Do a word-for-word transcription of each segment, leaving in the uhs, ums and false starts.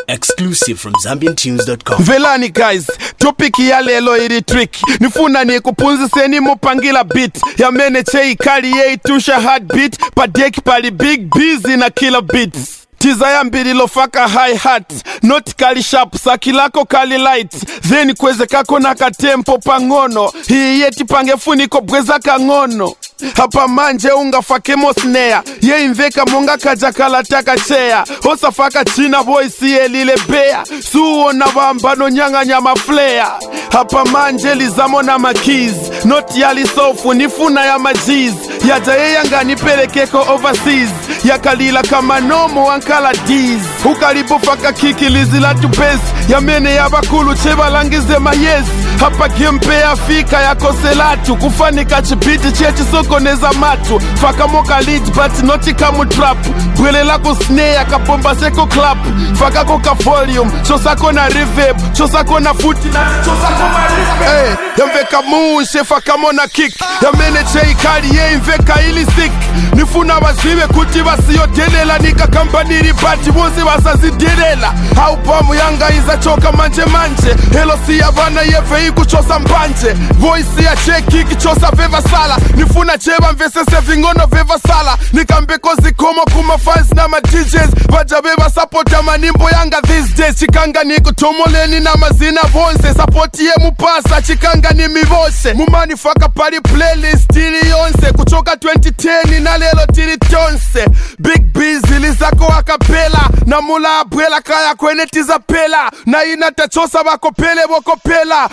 Exclusive from Zambian Tunes dot com. Velani guys, topic ya lelo iri trick. Nifuna ni kupunziseni mupangila beat. Ya mene chei kali ye itusha heartbeat. Padeki pali big busy na killer beats. Tiza ya mbili lofaka high hat. Not kali sharp, saki lako kali light. Then kweze kako na katempo pangono. Hii yeti pangefuniko bweza kangono. Hapa manje unga fakemo snare. Ye inveka monga kajakala taka chea. Hosa faka china voice ye lile bea. Suo na wambano nyanga nyama flare. Hapa manje lizamo na makiz. Not yali sofu nifuna ya majiz. Yaja ye yanga nipelekeko overseas. Ya kalila kama nomo ankala diz. Ukalibu faka kiki lizila tupesi. Ya mene ya bakulu cheba langize mayez. Hapa gempe ya fika ya koselatu. Kufanika chipiti chechi soko neza matu. Faka moka lead but noti kamu trap. Bwele lako snare kapomba seko clap. Faka koka volume, chosako na reverb. Chosako na footy na chosako ma reverb. Hey, yamveka muushe faka mona kick. Yamene chei kari ye inveka ili sick. Nifuna waziwe kuti wasiyo delela. Nika kampaniri bati wonsi wasazi delela. Haupamu yanga iza choka manje manje. Hello siya vana yefe kuchosa mbanje. Voice ya cheki kichosa veva sala. Nifuna cheba mvesese vingono veva sala. Nikambeko zikomo kuma fans na ma D Js. Vajabeba support ya manimbo yanga these days. Chikanga ni kutomoleni na mazina vonse. Support ye mupasa chikanga ni mivose. Mumani faka pari playlist tili yonse. Kuchoka twenty ten na lelo tili tonse. Big busy lizako akapela. Na mula abuela kaya kwenye tiza pela. Na inatachosa wako pele wako pela.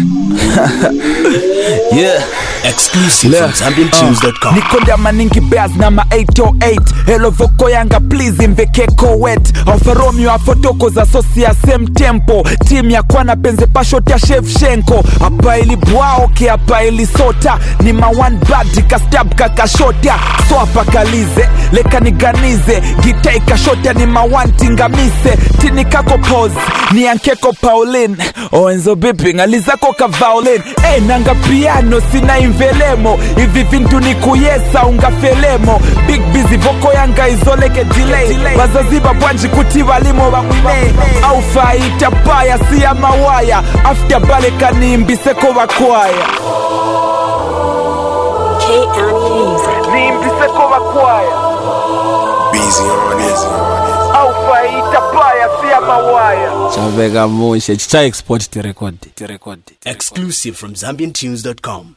Yeah. Exclusive yeah. From Zambian Tunes dot com. uh, Nikonda maningi bears na ma eight oh eight. Hello voko yanga please imvekeko wet. Oferomio afotoko za sosi ya same tempo. Team ya kwana penze pashoti ya Shevchenko. Hapa ili bwao ke hapa ili sota. Ni ma one bad kastab kakashota. So hapa kalize leka niganize. Gita ikashota ni ma one tingamise. Tini kako pose ni ankeko Pauline. Oenzo bipping alizako ka violin. Eh nanga piano sina invelemo. Hivi vintu ni kuyesa unga felemo. Big busy voko yanga izoleke delay. Wazaziba bwanji kuti walimo wamune. Au faita baya siya mawaya. After bale kaniimbiseko wakwaya. K Annie Music. Niimbiseko wakwaya. Busy on this. Au faita baya siya mawaya. Chavega monshe chicha export te record te record. Exclusive from Zambian Tunes dot com.